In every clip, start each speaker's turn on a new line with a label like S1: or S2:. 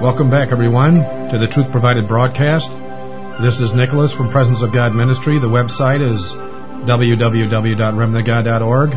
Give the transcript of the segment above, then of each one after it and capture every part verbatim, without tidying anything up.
S1: Welcome back, everyone, to the Truth Provided broadcast. This is Nicholas from Presence of God Ministry. The website is w w w dot remnant of god dot org.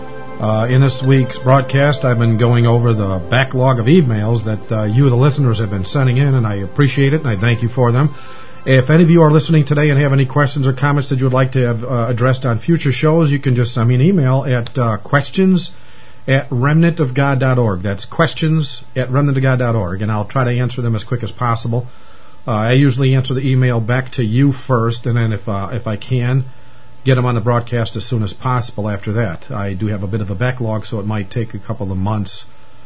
S1: Uh, in this week's broadcast, I've been going over the backlog of emails that uh, you, the listeners, have been sending in, and I appreciate it, and I thank you for them. If any of you are listening today and have any questions or comments that you would like to have uh, addressed on future shows, you can just send me an email at uh, questions at remnant of god dot org. That's questions at remnant of god dot org, and I'll try to answer them as quick as possible. Uh, I usually answer the email back to you first, and then if uh, if I can, get them on the broadcast as soon as possible after that. I do have a bit of a backlog, so it might take a couple of months,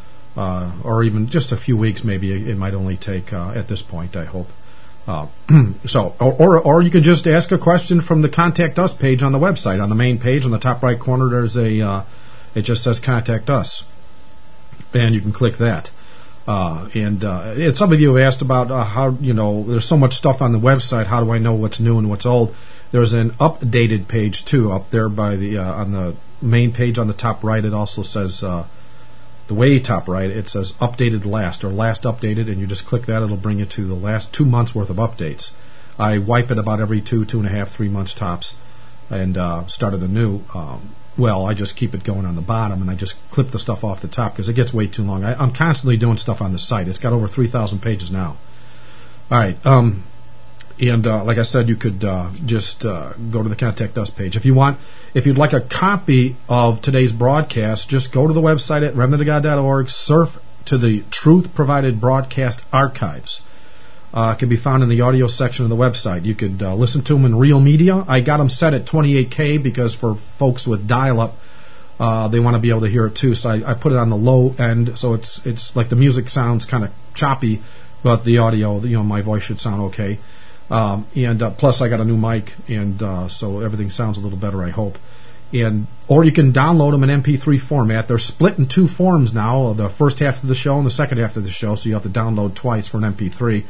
S1: uh, or even just a few weeks maybe. It might only take uh, at this point, I hope. Uh, so, or, or or you can just ask a question from the Contact Us page on the website. On the main page, on the top right corner, there's a, uh, it just says Contact Us, and you can click that. Uh, and, uh, and some of you have asked about uh, how, you know, there's so much stuff on the website, how do I know what's new and what's old? There's an updated page, too, up there by the, uh, on the main page on the top right. It also says, uh, the way top right, it says updated last, or last updated, and you just click that, it'll bring you to the last two months worth of updates. I wipe it about every two, two and a half, three months tops, and uh, started anew. Um, well, I just keep it going on the bottom, and I just clip the stuff off the top, because it gets way too long. I, I'm constantly doing stuff on the site. It's got over three thousand pages now. All right, um... And uh, like I said, you could uh, just uh, go to the Contact Us page. If you want, if you'd like a copy of today's broadcast, just go to the website at remnant of god dot org, surf to the Truth Provided Broadcast Archives. Uh, it can be found in the audio section of the website. You could uh, listen to them in real media. I got them set at twenty-eight K because for folks with dial-up, uh, they want to be able to hear it too. So I, I put it on the low end, so it's it's like the music sounds kind of choppy, but the audio, you know, my voice should sound okay. Um, and uh, plus I got a new mic, and uh, so everything sounds a little better, I hope. And or you can download them in M P three format. They're split in two forms now, the first half of the show and the second half of the show, so you have to download twice for an M P three.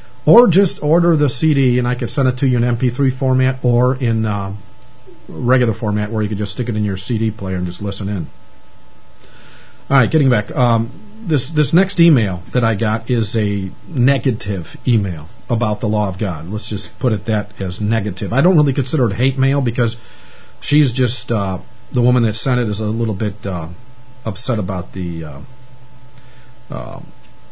S1: Or just order the C D, and I could send it to you in M P three format or in uh, regular format, where you could just stick it in your C D player and just listen in. All right, getting back. Um, this this next email that I got is a negative email about the law of God. Let's just put it that as negative. I don't really consider it hate mail, because she's just, uh, the woman that sent it is a little bit uh, upset about the uh, uh,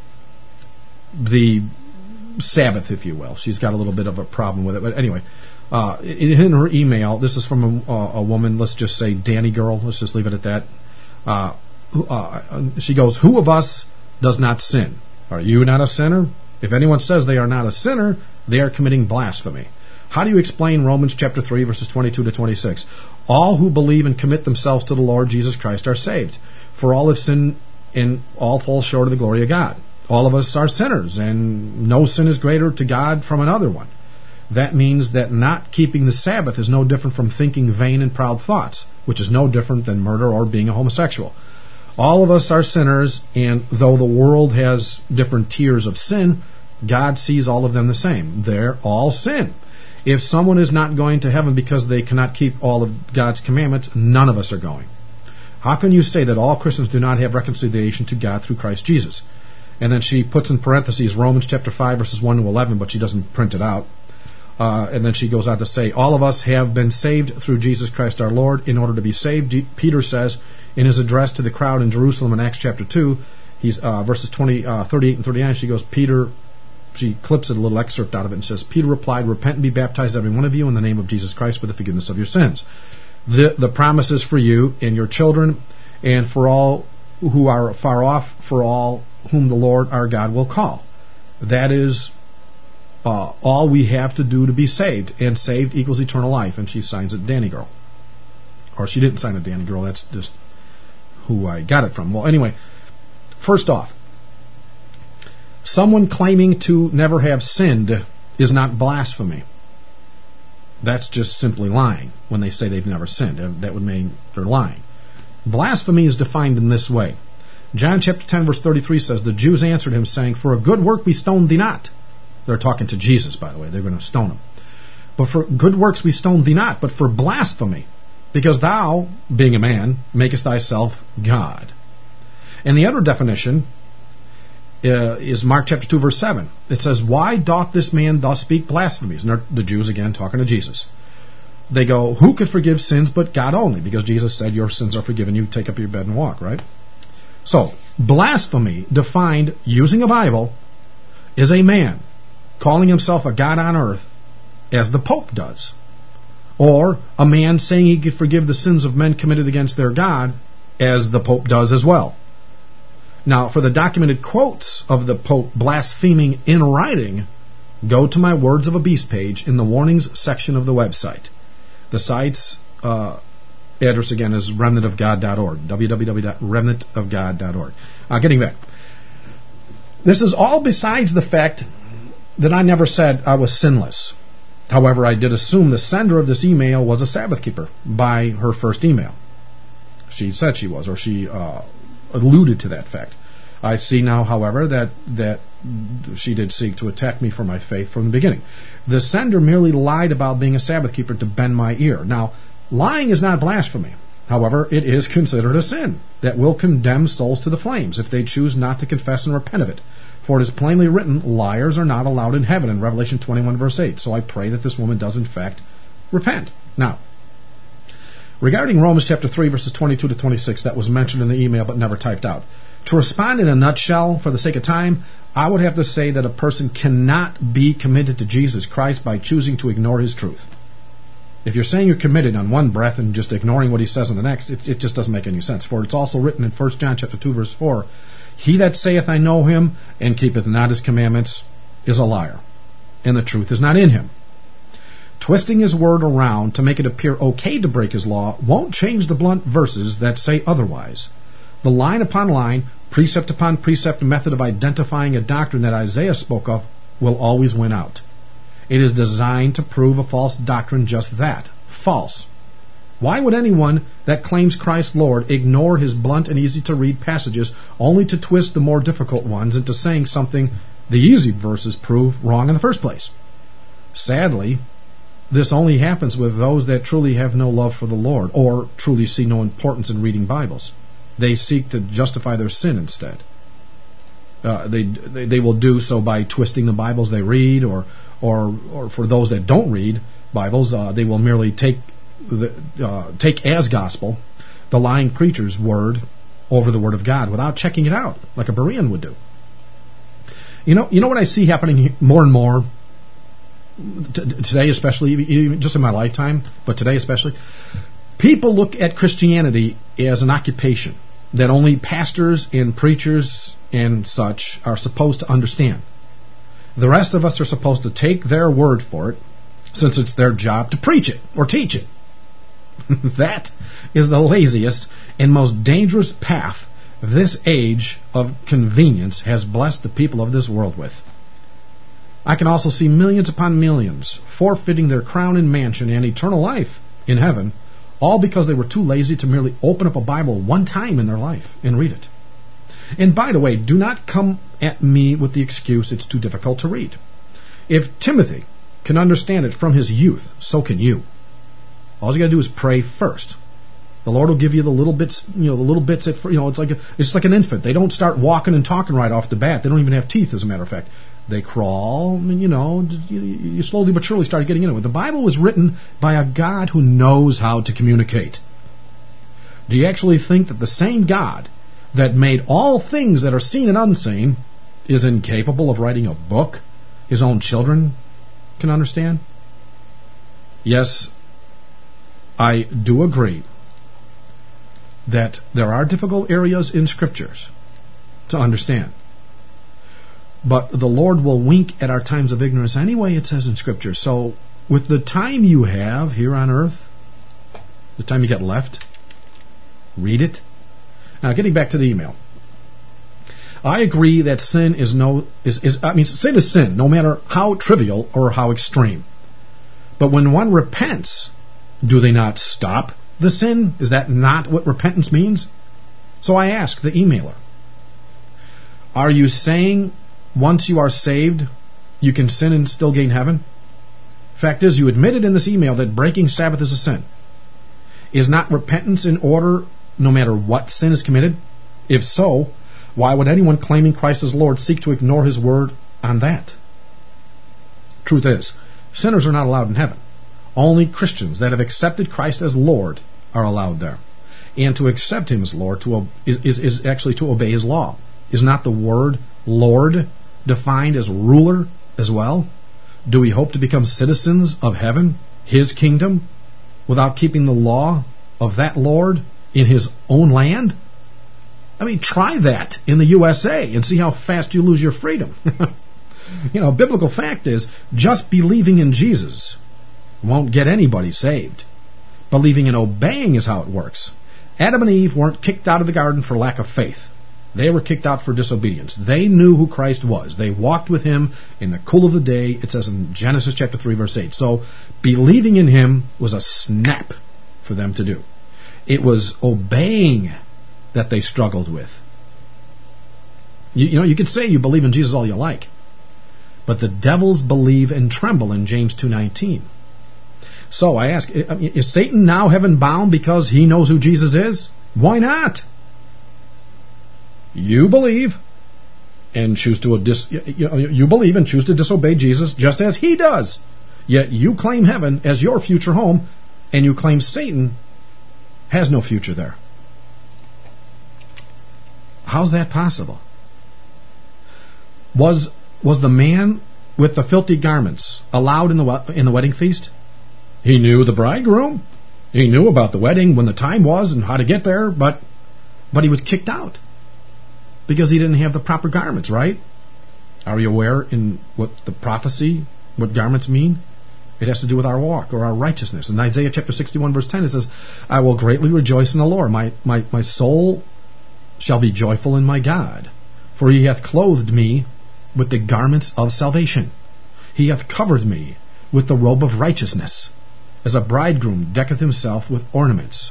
S1: the Sabbath, if you will. She's got a little bit of a problem with it. But anyway, uh, in her email, this is from a, a woman, let's just say Danny Girl, let's just leave it at that. Uh, uh, she goes, who of us does not sin? Are you not a sinner? If anyone says they are not a sinner, they are committing blasphemy. How do you explain Romans chapter three, verses twenty-two to twenty-six? All who believe and commit themselves to the Lord Jesus Christ are saved. For all have sinned and all fall short of the glory of God. All of us are sinners, and no sin is greater to God from another one. That means that not keeping the Sabbath is no different from thinking vain and proud thoughts, which is no different than murder or being a homosexual. All of us are sinners, and though the world has different tiers of sin, God sees all of them the same. They're all sin. If someone is not going to heaven because they cannot keep all of God's commandments, none of us are going. How can you say that all Christians do not have reconciliation to God through Christ Jesus? And then she puts in parentheses Romans chapter five, verses one to eleven, but she doesn't print it out. Uh, and then she goes on to say, all of us have been saved through Jesus Christ our Lord. In order to be saved, Peter says in his address to the crowd in Jerusalem in Acts chapter two, he's uh, verses twenty, uh, thirty-eight and thirty-nine, she goes, Peter, she clips it, a little excerpt out of it, and says, Peter replied, repent and be baptized, every one of you, in the name of Jesus Christ for the forgiveness of your sins. The, the promise is for you and your children, and for all who are far off, for all whom the Lord our God will call. That is uh, all we have to do to be saved, and saved equals eternal life. And she signs it Danny Girl. Or she didn't sign it Danny Girl, that's just who I got it from. Well, anyway, first off, someone claiming to never have sinned is not blasphemy. That's just simply lying when they say they've never sinned. That would mean they're lying. Blasphemy is defined in this way. John chapter ten, verse thirty-three says, the Jews answered him, saying, for a good work we stone thee not. They're talking to Jesus, by the way. They're going to stone him. But for good works we stone thee not, but for blasphemy, because thou, being a man, makest thyself God. And the other definition uh, is Mark chapter two, verse seven. It says, "Why doth this man thus speak blasphemies?" And the Jews, again, talking to Jesus. They go, "Who could forgive sins but God only?" Because Jesus said, "Your sins are forgiven you, take up your bed and walk," right? So, blasphemy, defined using a Bible, is a man calling himself a God on earth, as the Pope does. Or a man saying he could forgive the sins of men committed against their God, as the Pope does as well. Now, for the documented quotes of the Pope blaspheming in writing, go to my Words of a Beast page in the warnings section of the website. The site's uh, address again is remnant of god dot org, w w w dot remnant of god dot org. Uh, getting back. This is all besides the fact that I never said I was sinless. However, I did assume the sender of this email was a Sabbath keeper by her first email. She said she was, or she uh, alluded to that fact. I see now, however, that that she did seek to attack me for my faith from the beginning. The sender merely lied about being a Sabbath keeper to bend my ear. Now, lying is not blasphemy. However, it is considered a sin that will condemn souls to the flames if they choose not to confess and repent of it. For it is plainly written, liars are not allowed in heaven in Revelation twenty-one, verse eight. So I pray that this woman does in fact repent. Now, regarding Romans chapter three, verses twenty-two to twenty-six, that was mentioned in the email but never typed out. To respond in a nutshell, for the sake of time, I would have to say that a person cannot be committed to Jesus Christ by choosing to ignore his truth. If you're saying you're committed on one breath and just ignoring what he says on the next, it, it just doesn't make any sense. For it's also written in First John chapter two, verse four, "He that saith, I know him, and keepeth not his commandments, is a liar, and the truth is not in him." Twisting his word around to make it appear okay to break his law won't change the blunt verses that say otherwise. The line upon line, precept upon precept method of identifying a doctrine that Isaiah spoke of will always win out. It is designed to prove a false doctrine just that, false. Why would anyone that claims Christ Lord ignore his blunt and easy-to-read passages only to twist the more difficult ones into saying something the easy verses prove wrong in the first place? Sadly, this only happens with those that truly have no love for the Lord or truly see no importance in reading Bibles. They seek to justify their sin instead. Uh, they, they they will do so by twisting the Bibles they read, or or or for those that don't read Bibles, uh, they will merely take the, uh, take as gospel the lying preacher's word over the word of God without checking it out, like a Berean would do. You know, you know what I see happening more and more t- today, especially even just in my lifetime, but today especially, people look at Christianity as an occupation that only pastors and preachers and such are supposed to understand. The rest of us are supposed to take their word for it, since it's their job to preach it or teach it. That is the laziest and most dangerous path this age of convenience has blessed the people of this world with. I can also see millions upon millions forfeiting their crown and mansion and eternal life in heaven, all because they were too lazy to merely open up a Bible one time in their life and read it. And by the way, do not come at me with the excuse it's too difficult to read. If Timothy can understand it from his youth, so can you. All you got to do is pray first. The Lord will give you the little bits, you know, the little bits. At, you know, it's like a, it's like an infant. They don't start walking and talking right off the bat. They don't even have teeth, as a matter of fact. They crawl, and you know, you, you slowly but surely start getting into it. The Bible was written by a God who knows how to communicate. Do you actually think that the same God that made all things that are seen and unseen is incapable of writing a book his own children can understand? Yes, I do agree that there are difficult areas in Scriptures to understand. But the Lord will wink at our times of ignorance anyway, it says in Scripture. So, with the time you have here on earth, the time you get left, read it. Now, getting back to the email. I agree that sin is no is, is I mean sin is sin, no matter how trivial or how extreme. But when one repents, do they not stop the sin? Is that not what repentance means? So I ask the emailer, are you saying once you are saved, you can sin and still gain heaven? Fact is, you admitted in this email that breaking Sabbath is a sin. Is not repentance in order no matter what sin is committed? If so, Why would anyone claiming Christ as Lord seek to ignore his word on that? Truth is, sinners are not allowed in heaven. Only Christians that have accepted Christ as Lord are allowed there. And to accept him as Lord to is, is, is actually to obey his law. Is not the word Lord defined as ruler as well? Do we hope to become citizens of heaven, his kingdom, without keeping the law of that Lord in his own land? I mean, try that in the U S A and see how fast you lose your freedom. You know, biblical fact is, just believing in Jesus won't get anybody saved. Believing and obeying is how it works. Adam and Eve weren't kicked out of the garden for lack of faith. They were kicked out for disobedience. They knew who Christ was. They walked with him in the cool of the day, it says in Genesis chapter three, verse eight. So, believing in him was a snap for them to do. It was obeying that they struggled with. You, you know, you could say you believe in Jesus all you like, but the devils believe and tremble in James two nineteen. So I ask, is Satan now heaven bound because he knows who Jesus is? Why not? You believe and choose to dis, you, you believe and choose to disobey Jesus just as he does. Yet you claim heaven as your future home, and you claim Satan has no future there. How's that possible? Was was the man with the filthy garments allowed in the in the wedding feast? He knew the bridegroom. He knew about the wedding, when the time was, and how to get there, but but he was kicked out because he didn't have the proper garments, right? Are you aware in what the prophecy, what garments mean? It has to do with our walk or our righteousness. In Isaiah chapter sixty-one, verse ten, it says, I will greatly rejoice in the Lord. My, my, my soul shall be joyful in my God, for he hath clothed me with the garments of salvation. He hath covered me with the robe of righteousness, as a bridegroom decketh himself with ornaments,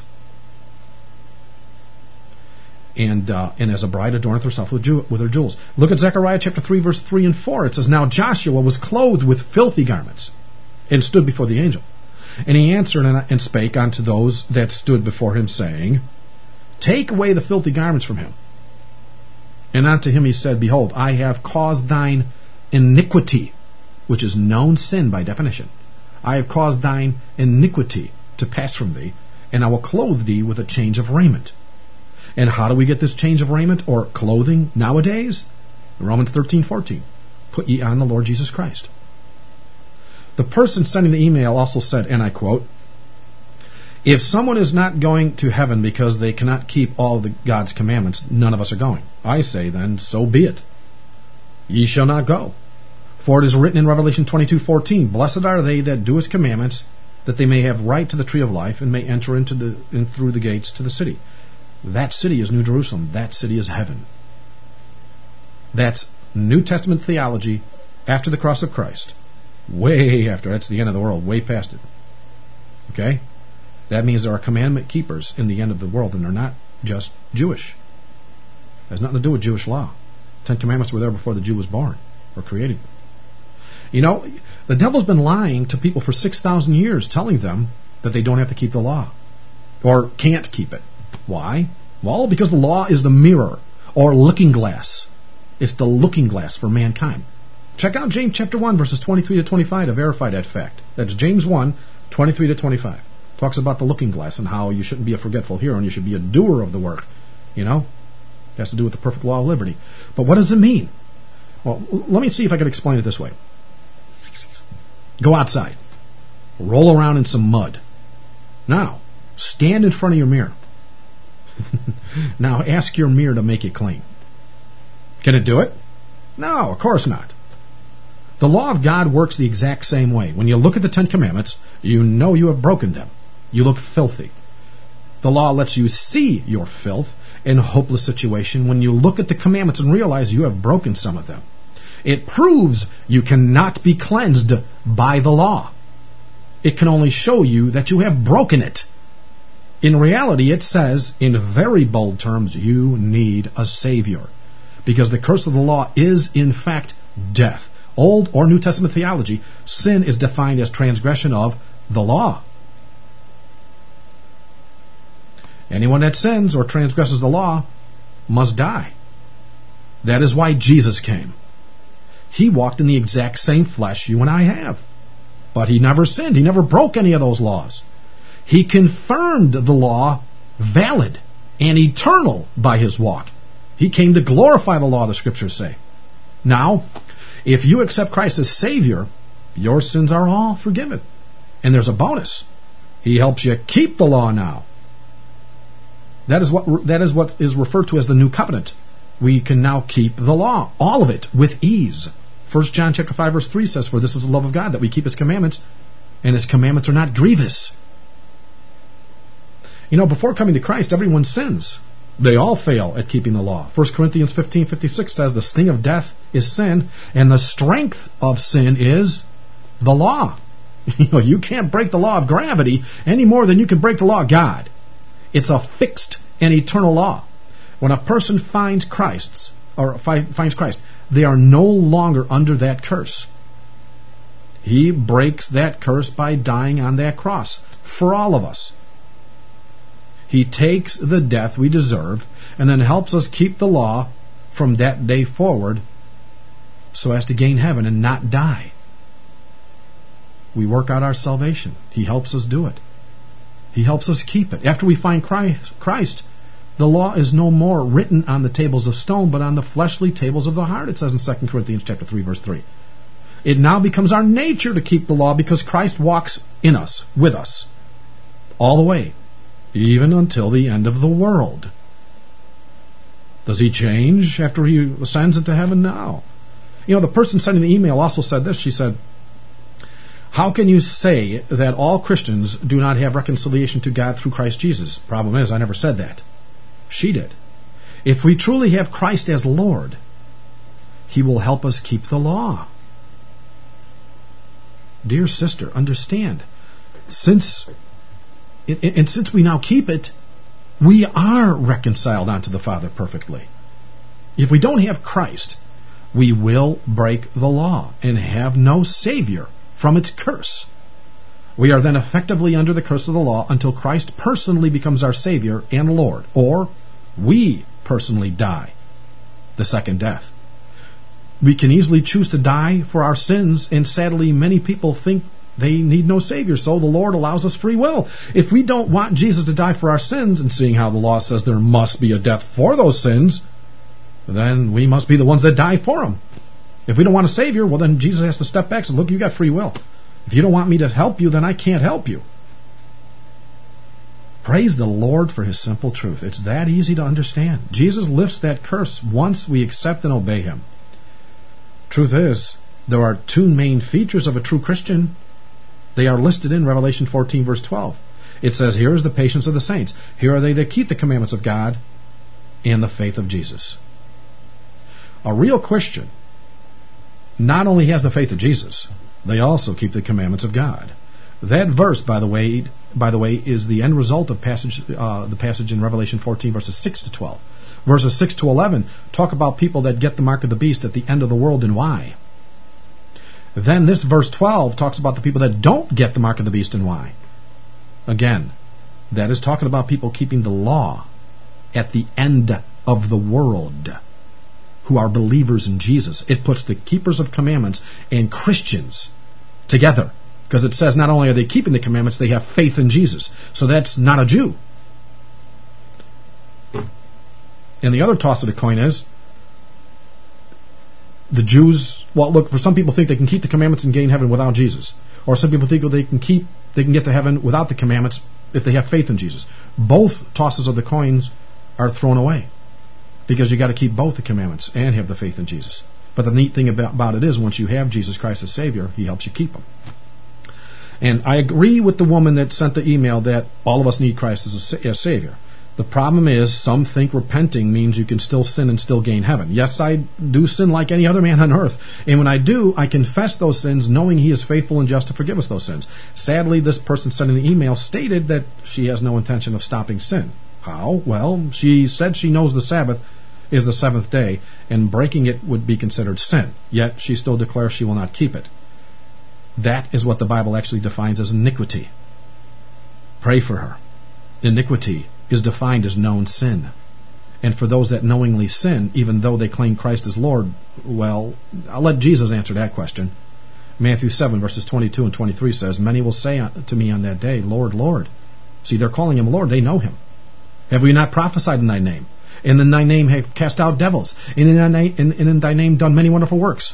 S1: and uh, and as a bride adorneth herself with, jew- with her jewels. Look at Zechariah chapter three, verse three and four. It says, Now Joshua was clothed with filthy garments, and stood before the angel. And he answered and, and spake unto those that stood before him, saying, Take away the filthy garments from him. And unto him he said, Behold, I have caused thine iniquity, which is known sin by definition. I have caused thine iniquity to pass from thee, and I will clothe thee with a change of raiment. And how do we get this change of raiment or clothing nowadays? Romans thirteen fourteen. Put ye on the Lord Jesus Christ. The person sending the email also said, and I quote, If someone is not going to heaven because they cannot keep all the God's commandments, none of us are going. I say then, so be it. Ye shall not go. For it is written in Revelation twenty-two fourteen, Blessed are they that do his commandments, that they may have right to the tree of life, and may enter into the in through the gates to the city. That city is New Jerusalem. That city is heaven. That's New Testament theology after the cross of Christ. Way after. That's the end of the world. Way past it. Okay? That means there are commandment keepers in the end of the world, and they're not just Jewish. It has nothing to do with Jewish law. Ten Commandments were there before the Jew was born or created. You know, the devil's been lying to people for six thousand years, telling them that they don't have to keep the law or can't keep it. Why? Well, because the law is the mirror or looking glass. It's the looking glass for mankind. Check out James chapter one, verses twenty-three to twenty-five to verify that fact. That's James one, twenty-three to twenty-five. Talks about the looking glass and how you shouldn't be a forgetful hearer and you should be a doer of the work. You know? It has to do with the perfect law of liberty. But what does it mean? Well, let me see if I can explain it this way. Go outside. Roll around in some mud. Now, stand in front of your mirror. Now, ask your mirror to make it clean. Can it do it? No, of course not. The law of God works the exact same way. When you look at the Ten Commandments, you know you have broken them. You look filthy. The law lets you see your filth and hopeless situation when you look at the commandments and realize you have broken some of them. It proves you cannot be cleansed by the law. It can only show you that you have broken it. In reality, it says, in very bold terms, you need a Savior. Because the curse of the law is, in fact, death. Old or New Testament theology, sin is defined as transgression of the law. Anyone that sins or transgresses the law must die. That is why Jesus came. He walked in the exact same flesh you and I have. But he never sinned. He never broke any of those laws. He confirmed the law valid and eternal by his walk. He came to glorify the law, the Scriptures say. Now, if you accept Christ as Savior, your sins are all forgiven. And there's a bonus. He helps you keep the law now. That is what that is what is referred to as the new covenant. We can now keep the law, all of it, with ease. First John chapter five verse three says, "For this is the love of God, that we keep His commandments, and His commandments are not grievous." You know, before coming to Christ, everyone sins. They all fail at keeping the law. First Corinthians fifteen fifty-six says, "The sting of death is sin, and the strength of sin is the law." You know, you can't break the law of gravity any more than you can break the law of God. It's a fixed and eternal law. When a person finds Christ, or fi- finds Christ, they are no longer under that curse. He breaks that curse by dying on that cross for all of us. He takes the death we deserve and then helps us keep the law from that day forward so as to gain heaven and not die. We work out our salvation. He helps us do it. He helps us keep it. After we find Christ, Christ, the law is no more written on the tables of stone, but on the fleshly tables of the heart, it says in Second Corinthians chapter three, verse three. It now becomes our nature to keep the law because Christ walks in us, with us, all the way, even until the end of the world. Does he change after he ascends into heaven? No. You know, the person sending the email also said this. She said, "How can you say that all Christians do not have reconciliation to God through Christ Jesus?" Problem is, I never said that. She did. If we truly have Christ as Lord, He will help us keep the law. Dear sister, understand, since and since we now keep it, we are reconciled unto the Father perfectly. If we don't have Christ, we will break the law and have no Savior from its curse. We are then effectively under the curse of the law until Christ personally becomes our Savior and Lord, or we personally die the second death. We can easily choose to die for our sins, and sadly many people think they need no Savior, so the Lord allows us free will. If we don't want Jesus to die for our sins, and seeing how the law says there must be a death for those sins, then we must be the ones that die for them. If we don't want a Savior, well then Jesus has to step back and say, "Look, you got free will. If you don't want me to help you, then I can't help you." Praise the Lord for His simple truth. It's that easy to understand. Jesus lifts that curse once we accept and obey Him. Truth is, there are two main features of a true Christian. They are listed in Revelation fourteen, verse twelve. It says, "Here is the patience of the saints. Here are they that keep the commandments of God and the faith of Jesus." A real Christian not only has the faith of Jesus, they also keep the commandments of God. That verse, by the way, by the way, is the end result of passage, uh, the passage in Revelation fourteen, verses six to twelve. Verses six to eleven talk about people that get the mark of the beast at the end of the world and why. Then this verse twelve talks about the people that don't get the mark of the beast and why. Again, that is talking about people keeping the law at the end of the world, who are believers in Jesus. It puts the keepers of commandments and Christians together, because it says not only are they keeping the commandments, they have faith in Jesus. So that's not a Jew. And the other toss of the coin is, the Jews, well, look, for some people think they can keep the commandments and gain heaven without Jesus. Or some people think they can keep, they can get to heaven without the commandments if they have faith in Jesus. Both tosses of the coins are thrown away, because you got to keep both the commandments and have the faith in Jesus. But the neat thing about, about it is, once you have Jesus Christ as Savior, He helps you keep them. And I agree with the woman that sent the email that all of us need Christ as a as Savior. The problem is, some think repenting means you can still sin and still gain heaven. Yes, I do sin like any other man on earth. And when I do, I confess those sins, knowing He is faithful and just to forgive us those sins. Sadly, this person sending the email stated that she has no intention of stopping sin. How? Well, she said she knows the Sabbath is the seventh day, and breaking it would be considered sin. Yet she still declares she will not keep it. That is what the Bible actually defines as iniquity. Pray for her. Iniquity is defined as known sin. And for those that knowingly sin, even though they claim Christ as Lord, well, I'll let Jesus answer that question. Matthew seven, verses twenty-two and twenty-three says, Many will say to me on that day, Lord, Lord. See, they're calling him Lord. They know him. Have we not prophesied in thy name? And in thy name have cast out devils. And in thy name, and in thy name done many wonderful works.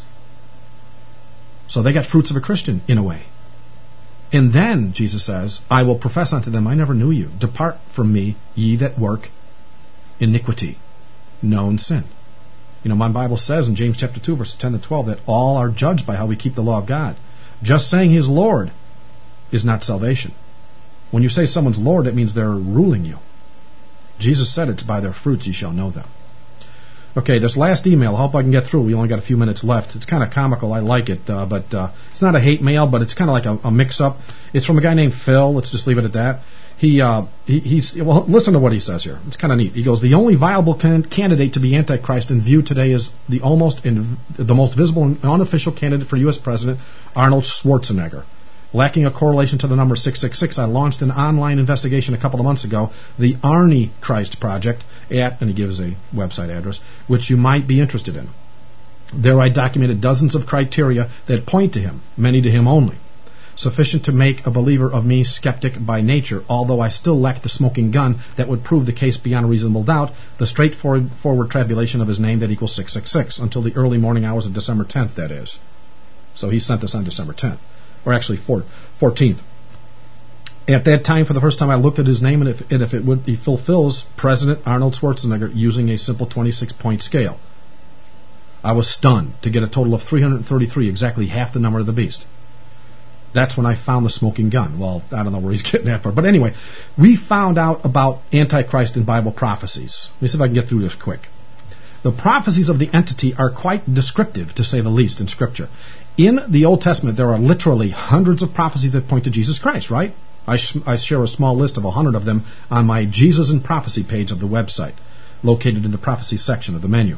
S1: So they got fruits of a Christian, in a way. And then, Jesus says, I will profess unto them, I never knew you. Depart from me, ye that work iniquity, known sin. You know, my Bible says in James chapter two, verses ten to twelve, that all are judged by how we keep the law of God. Just saying He is Lord is not salvation. When you say someone's Lord, it means they're ruling you. Jesus said it's by their fruits ye shall know them. Okay, this last email, I hope I can get through. We only got a few minutes left. It's kind of comical. I like it, uh, but uh, it's not a hate mail, but it's kind of like a, a mix-up. It's from a guy named Phil. Let's just leave it at that. He, uh, he he's well. Listen to what he says here. It's kind of neat. He goes, the only viable can- candidate to be Antichrist in view today is the almost in, the most visible and unofficial candidate for U S President, Arnold Schwarzenegger. Lacking a correlation to the number six six six, I launched an online investigation a couple of months ago, the Arnie Christ Project, at, and he gives a website address, which you might be interested in. There I documented dozens of criteria that point to him, many to him only. Sufficient to make a believer of me skeptic by nature, although I still lack the smoking gun that would prove the case beyond a reasonable doubt, the straightforward forward tabulation of his name that equals six six six, until the early morning hours of December tenth, that is. So he sent this on December tenth. Or actually fourteenth. At that time, for the first time, I looked at his name, and if, and if it would, he fulfills President Arnold Schwarzenegger using a simple twenty-six point scale. I was stunned to get a total of three hundred thirty-three, exactly half the number of the beast. That's when I found the smoking gun. Well, I don't know where he's getting that from. But anyway, we found out about Antichrist in Bible prophecies. Let me see if I can get through this quick. The prophecies of the entity are quite descriptive, to say the least, in Scripture. In the Old Testament, there are literally hundreds of prophecies that point to Jesus Christ, right? I, sh- I share a small list of a hundred of them on my Jesus and Prophecy page of the website, located in the Prophecy section of the menu.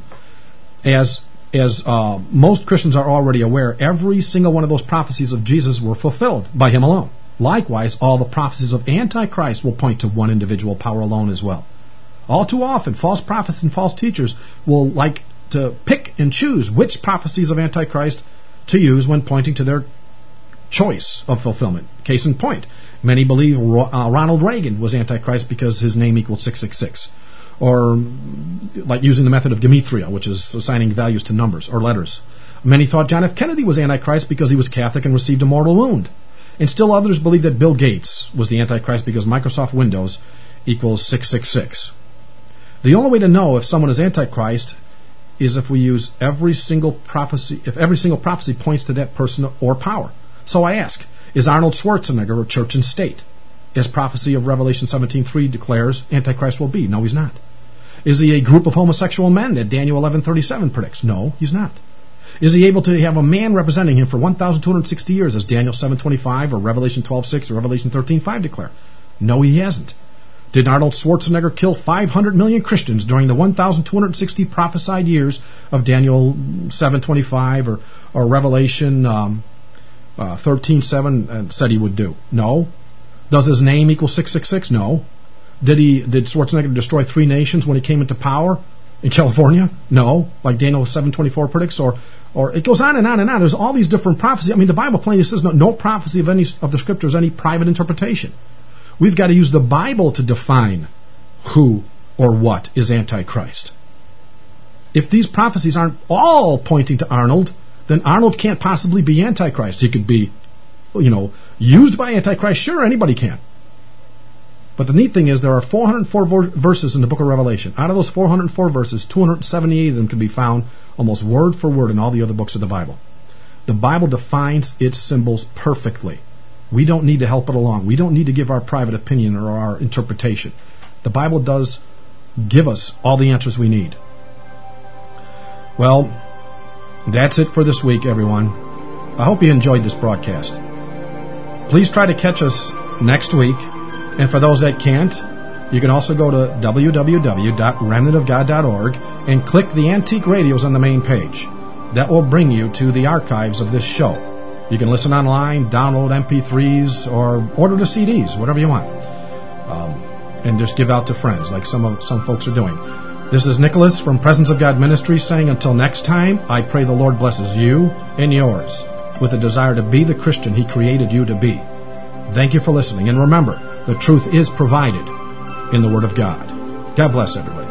S1: As as uh, most Christians are already aware, every single one of those prophecies of Jesus were fulfilled by Him alone. Likewise, all the prophecies of Antichrist will point to one individual power alone as well. All too often, false prophets and false teachers will like to pick and choose which prophecies of Antichrist to use when pointing to their choice of fulfillment. Case in point, many believe uh, Ronald Reagan was Antichrist because his name equals six six six. Or like using the method of Gematria, which is assigning values to numbers or letters. Many thought John F. Kennedy was Antichrist because he was Catholic and received a mortal wound. And still others believe that Bill Gates was the Antichrist because Microsoft Windows equals six six six. The only way to know if someone is Antichrist is if we use every single prophecy, if every single prophecy points to that person or power. So I ask, is Arnold Schwarzenegger a church and state? As prophecy of Revelation seventeen three declares, Antichrist will be. No, he's not. Is he a group of homosexual men that Daniel eleven thirty-seven predicts? No, he's not. Is he able to have a man representing him for one thousand two hundred sixty years as Daniel seven twenty-five or Revelation twelve six or Revelation thirteen five declare? No, he hasn't. Did Arnold Schwarzenegger kill five hundred million Christians during the one thousand two hundred sixty prophesied years of Daniel seven twenty-five or, or Revelation um, uh, thirteen seven and said he would do? No. Does his name equal six six six? No. Did he? Did Schwarzenegger destroy three nations when he came into power in California? No. Like Daniel seven twenty-four predicts? Or or it goes on and on and on. There's all these different prophecies. I mean, the Bible plainly says no, no prophecy of any of the Scriptures, any private interpretation. We've got to use the Bible to define who or what is Antichrist. If these prophecies aren't all pointing to Arnold, then Arnold can't possibly be Antichrist. He could be, you know, used by Antichrist. Sure, anybody can. But the neat thing is there are four hundred four verses in the book of Revelation. Out of those four hundred four verses, two hundred seventy-eight of them can be found almost word for word in all the other books of the Bible. The Bible defines its symbols perfectly. We don't need to help it along. We don't need to give our private opinion or our interpretation. The Bible does give us all the answers we need. Well, that's it for this week, everyone. I hope you enjoyed this broadcast. Please try to catch us next week. And for those that can't, you can also go to w w w dot remnant of god dot org and click the Antique Radios on the main page. That will bring you to the archives of this show. You can listen online, download M P threes, or order the C Ds, whatever you want. Um, and just give out to friends, like some of, some folks are doing. This is Nicholas from Presence of God Ministry saying until next time, I pray the Lord blesses you and yours with a desire to be the Christian He created you to be. Thank you for listening, and remember, the truth is provided in the Word of God. God bless everybody.